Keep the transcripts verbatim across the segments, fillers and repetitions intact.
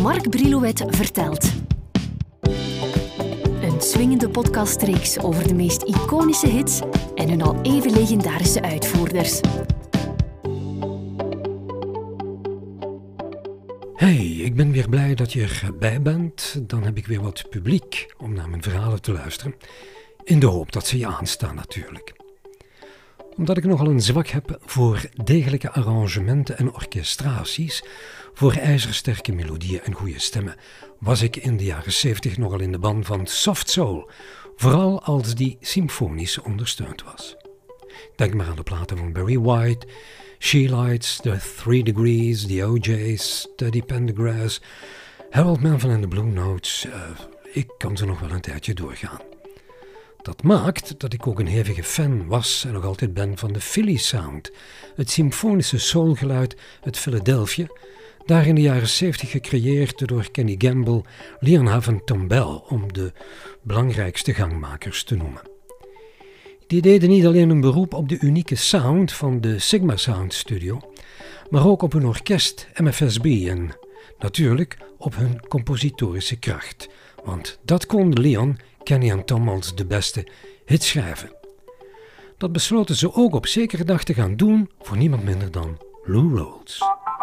Mark Brilouet vertelt. Een swingende podcastreeks over de meest iconische hits en hun al even legendarische uitvoerders. Hey, ik ben weer blij dat je erbij bent. Dan heb ik weer wat publiek om naar mijn verhalen te luisteren. In de hoop dat ze je aanstaan natuurlijk. Omdat ik nogal een zwak heb voor degelijke arrangementen en orchestraties, voor ijzersterke melodieën en goede stemmen, was ik in de jaren zeventig nogal in de ban van soft soul, vooral als die symfonisch ondersteund was. Denk maar aan de platen van Barry White, She Lights, The Three Degrees, The O J's, Teddy Pendergrass, Harold Melvin and the Blue Notes. Uh, ik kan ze nog wel een tijdje doorgaan. Dat maakt dat ik ook een hevige fan was en nog altijd ben van de Philly Sound, het symfonische soulgeluid uit Philadelphia, daar in de jaren zeventig gecreëerd door Kenny Gamble, Leon Huff en Tom Bell, om de belangrijkste gangmakers te noemen. Die deden niet alleen een beroep op de unieke sound van de Sigma Sound Studio, maar ook op hun orkest M F S B en natuurlijk op hun compositorische kracht, want dat konden Leon, Kenny en Tom als de beste hits schrijven. Dat besloten ze ook op zekere dag te gaan doen voor niemand minder dan Lou Rawls.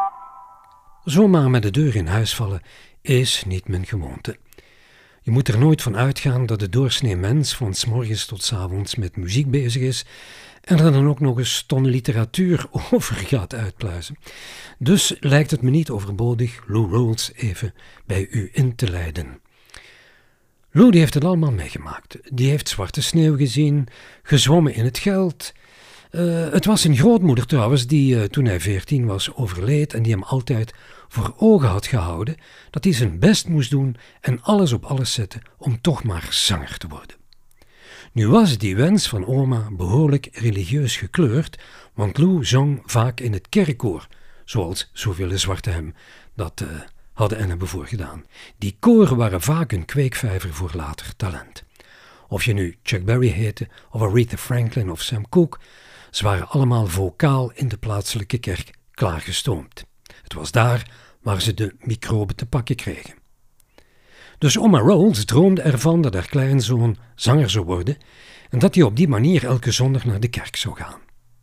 Zomaar met de deur in huis vallen is niet mijn gewoonte. Je moet er nooit van uitgaan dat de doorsnee mens van 's morgens tot 's avonds met muziek bezig is en er dan ook nog eens tonnen literatuur over gaat uitpluizen. Dus lijkt het me niet overbodig Lou Rawls even bij u in te leiden. Lou die heeft het allemaal meegemaakt. Die heeft zwarte sneeuw gezien, gezwommen in het geld. Uh, het was zijn grootmoeder trouwens die uh, toen hij veertien was overleed en die hem altijd voor ogen had gehouden dat hij zijn best moest doen en alles op alles zetten om toch maar zanger te worden. Nu was die wens van oma behoorlijk religieus gekleurd, want Lou zong vaak in het kerkkoor, zoals zoveel zwarten hem dat uh, hadden en hebben voorgedaan. Die koren waren vaak een kweekvijver voor later talent. Of je nu Chuck Berry heette, of Aretha Franklin of Sam Cooke, ze waren allemaal vocaal in de plaatselijke kerk klaargestoomd. Het was daar waar ze de microben te pakken kregen. Dus oma Rawls droomde ervan dat haar kleinzoon zanger zou worden en dat hij op die manier elke zondag naar de kerk zou gaan.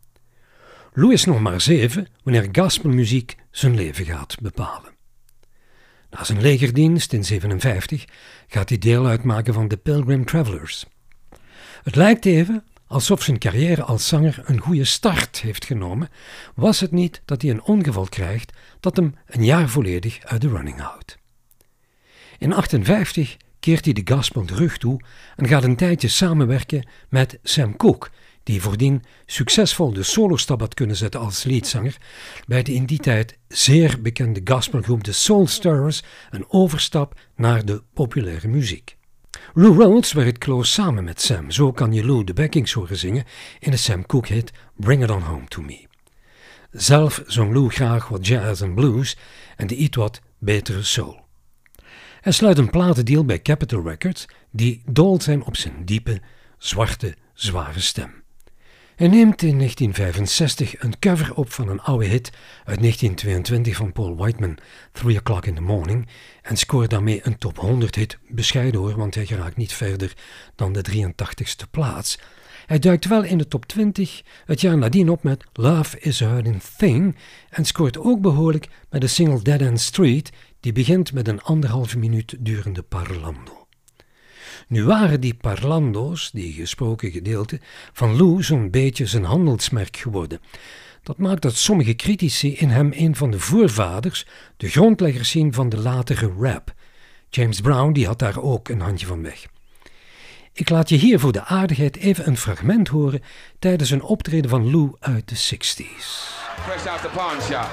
Lou is nog maar zeven wanneer gospelmuziek zijn leven gaat bepalen. Na zijn legerdienst in zevenenvijftig gaat hij deel uitmaken van de Pilgrim Travelers. Het lijkt even alsof zijn carrière als zanger een goede start heeft genomen, was het niet dat hij een ongeval krijgt dat hem een jaar volledig uit de running houdt. In achtenvijftig keert hij de gospel de rug toe en gaat een tijdje samenwerken met Sam Cooke, die voordien succesvol de solostap had kunnen zetten als leadzanger bij de in die tijd zeer bekende gospelgroep de Soul Stirrers, een overstap naar de populaire muziek. Lou Rawls werkt close samen met Sam, zo kan je Lou de backings horen zingen in de Sam Cooke hit Bring It On Home To Me. Zelf zong Lou graag wat jazz en blues en de iets wat betere soul. Hij sluit een platendeal bij Capitol Records die dol zijn op zijn diepe, zwarte, zware stem. Hij neemt in negentien vijfenzestig een cover op van een oude hit uit negentien tweeëntwintig van Paul Whiteman, Three O'Clock in the Morning, en scoort daarmee een top honderd hit, bescheiden hoor, want hij geraakt niet verder dan de drieëntachtigste plaats. Hij duikt wel in de top twintig het jaar nadien op met Love is a Hurting Thing en scoort ook behoorlijk met de single Dead End Street, die begint met een anderhalve minuut durende parlando. Nu waren die parlando's, die gesproken gedeelte, van Lou zo'n beetje zijn handelsmerk geworden. Dat maakt dat sommige critici in hem een van de voorvaders, de grondleggers zien van de latere rap. James Brown die had daar ook een handje van weg. Ik laat je hier voor de aardigheid even een fragment horen tijdens een optreden van Lou uit de zestig's. Fresh out the pawn shop.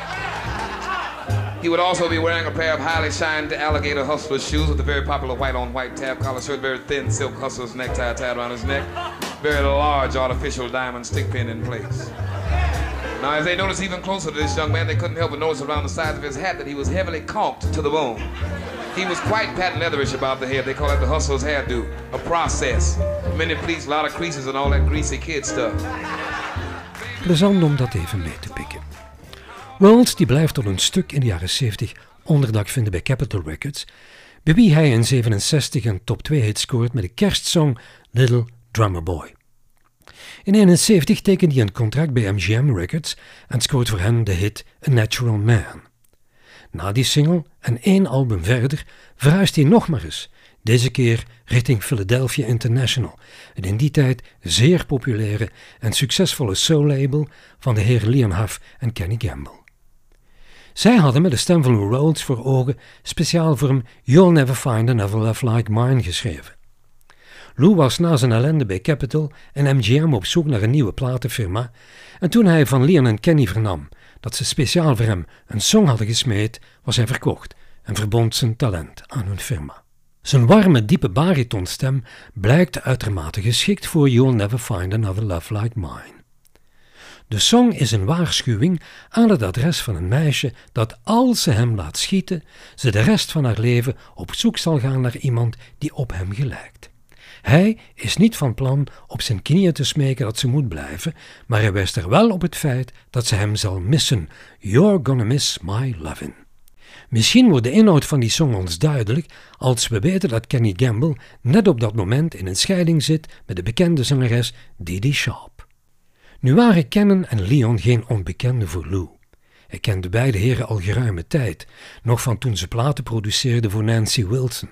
He would also be wearing a pair of highly shined alligator hustler shoes with a very popular white-on-white tab collar shirt, very thin silk hustler's necktie tied around his neck, very large artificial diamond stick pin in place. Now, as they noticed even closer to this young man, they couldn't help but notice around the sides of his hat that he was heavily caulked to the bone. He was quite patent leatherish about the head. They call it the hustler's hairdo, a process. Many pleats, a lot of creases and all that greasy kid stuff. Plezant om dat even mee te pikken. Rawls die blijft tot een stuk in de jaren zeventig onderdak vinden bij Capitol Records, bij wie hij in zevenenzestig een top twee hit scoort met de kerstsong Little Drummer Boy. In eenenzeventig tekent hij een contract bij M G M Records en scoort voor hen de hit A Natural Man. Na die single en één album verder verhuist hij nog maar eens, deze keer richting Philadelphia International, het in die tijd zeer populaire en succesvolle soul-label van de heren Leon Huff en Kenny Gamble. Zij hadden met de stem van Lou Rawls voor ogen speciaal voor hem You'll Never Find Another Love Like Mine geschreven. Lou was na zijn ellende bij Capitol en M G M op zoek naar een nieuwe platenfirma en toen hij van Leon en Kenny vernam dat ze speciaal voor hem een song hadden gesmeed, was hij verkocht en verbond zijn talent aan hun firma. Zijn warme, diepe baritonstem blijkt uitermate geschikt voor You'll Never Find Another Love Like Mine. De song is een waarschuwing aan het adres van een meisje dat als ze hem laat schieten, ze de rest van haar leven op zoek zal gaan naar iemand die op hem gelijkt. Hij is niet van plan op zijn knieën te smeken dat ze moet blijven, maar hij wijst er wel op het feit dat ze hem zal missen. You're gonna miss my lovin'. Misschien wordt de inhoud van die song ons duidelijk als we weten dat Kenny Gamble net op dat moment in een scheiding zit met de bekende zangeres Dee Dee Sharp. Nu waren Kennen en Leon geen onbekenden voor Lou. Hij kende beide heren al geruime tijd, nog van toen ze platen produceerden voor Nancy Wilson.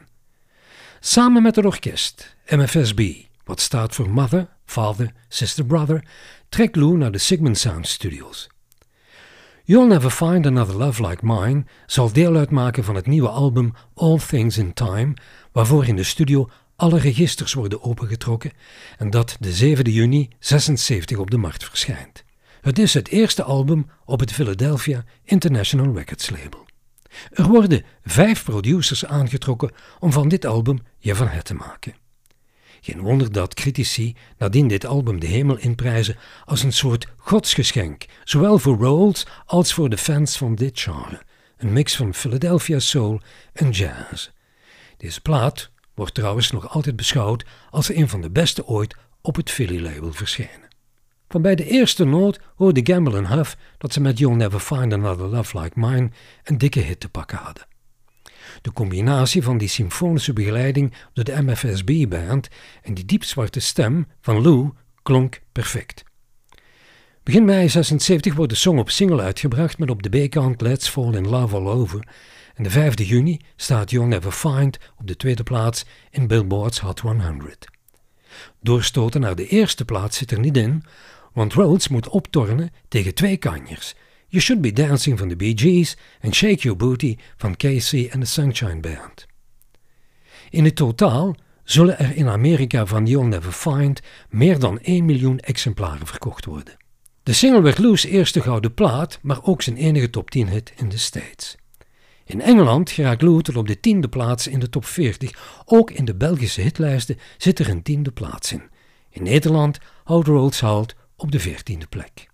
Samen met het orkest, M F S B, wat staat voor Mother, Father, Sister, Brother, trekt Lou naar de Sigmund Sound Studios. You'll Never Find Another Love Like Mine zal deel uitmaken van het nieuwe album All Things in Time, waarvoor in de studio alle registers worden opengetrokken en dat de zevende juni zesenzeventig op de markt verschijnt. Het is het eerste album op het Philadelphia International Records label. Er worden vijf producers aangetrokken om van dit album je van het te maken. Geen wonder dat critici nadien dit album de hemel inprijzen als een soort godsgeschenk, zowel voor Rawls als voor de fans van dit genre, een mix van Philadelphia soul en jazz. Deze plaat wordt trouwens nog altijd beschouwd als een van de beste ooit op het Philly-label verschenen. Van bij de eerste noot hoorde Gamble en Huff dat ze met You'll Never Find Another Love Like Mine een dikke hit te pakken hadden. De combinatie van die symfonische begeleiding door de M F S B-band en die diepzwarte stem van Lou klonk perfect. Begin mei zesenzeventig wordt de song op single uitgebracht met op de B-kant Let's Fall in Love All Over en de vijfde juni staat You'll Never Find op de tweede plaats in Billboard's Hot honderd. Doorstoten naar de eerste plaats zit er niet in, want Rawls moet optornen tegen twee kanjers. You Should Be Dancing van de Bee Gees en Shake Your Booty van Casey en de Sunshine Band. In het totaal zullen er in Amerika van You'll Never Find meer dan één miljoen exemplaren verkocht worden. De single werd Lou's eerste gouden plaat, maar ook zijn enige top tien hit in de States. In Engeland geraakt Lou tot op de tiende plaats in de top veertig, ook in de Belgische hitlijsten zit er een tiende plaats in. In Nederland houdt Rawls halt op de veertiende plek.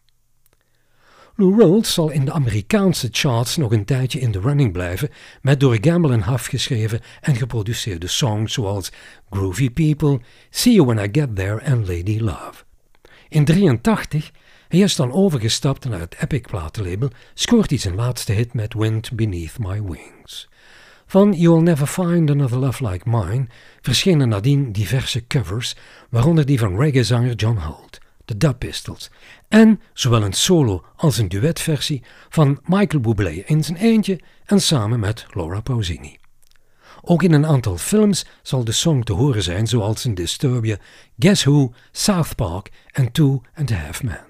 Lou Rawls zal in de Amerikaanse charts nog een tijdje in de running blijven met door Gamble en Huff geschreven en geproduceerde songs zoals Groovy People, See You When I Get There en Lady Love. In drieëntachtig, hij is dan overgestapt naar het Epic platenlabel, scoort hij zijn laatste hit met Wind Beneath My Wings. Van You'll Never Find Another Love Like Mine verschenen nadien diverse covers, waaronder die van reggae-zanger John Holt, de Dub Pistols, en zowel een solo als een duetversie van Michael Bublé in zijn eentje en samen met Laura Pausini. Ook in een aantal films zal de song te horen zijn, zoals in Disturbia, Guess Who, South Park en Two and a Half Men.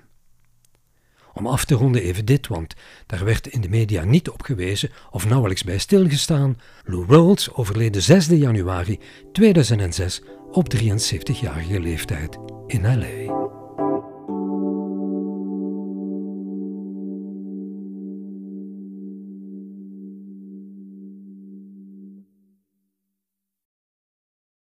Om af te ronden even dit, want daar werd in de media niet op gewezen of nauwelijks bij stilgestaan. Lou Rawls overleed de zesde januari tweeduizend zes op drieënzeventigjarige leeftijd in L A.